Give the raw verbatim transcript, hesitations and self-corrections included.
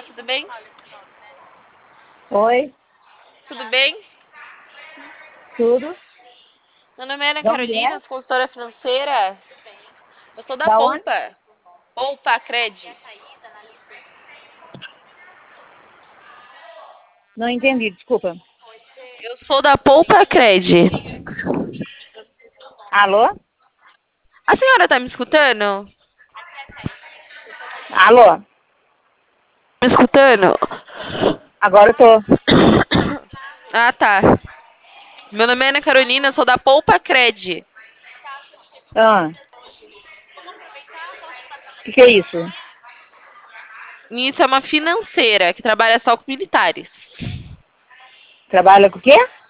Olá, tudo bem? Oi, Tudo bem? tudo? Meu nome é Ana De onde Carolina, é? sou consultora financeira. Eu sou da Da onde? Poupa. Poupa Cred. Não entendi, desculpa. Eu sou da Poupa Cred. Alô? A senhora tá me escutando? Alô? Me escutando? Agora eu tô. Ah, tá. Meu nome é Ana Carolina, sou da Poupa Cred. Ah, o que, que é isso? Isso é uma financeira que trabalha só com militares. Trabalha com o quê?